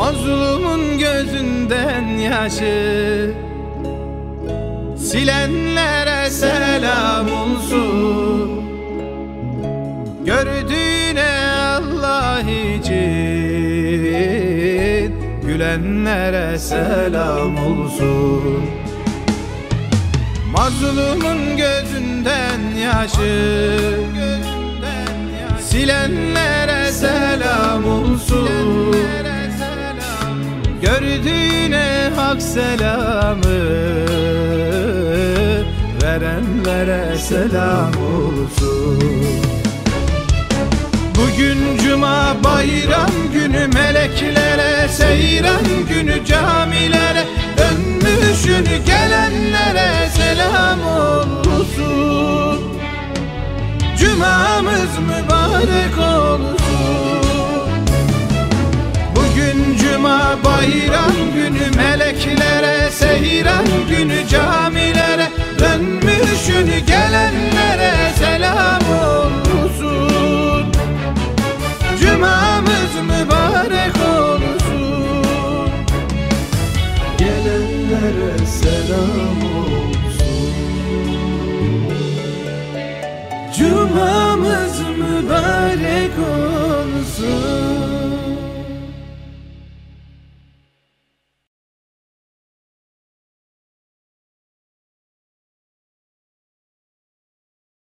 Mazlumun gözünden yaşı silenlere selam olsun. Gördüğüne Allah için gülenlere selam olsun. Mazlumun gözünden yaşı silenlere selam olsun. Gördüğüne hak selamı verenlere selam olsun. Bugün cuma bayram günü, meleklere seyran günü, camilere dönmüşün gelenlere selam olsun. Cumamız mübarek olsun. Bugün cuma bayram günü, meleklere seyran günü, camilere dönmüşün gelenlere selam olsun. Cumamız mübarek olsun. Gelenlere selam olsun. Cumamız mübarek olsun.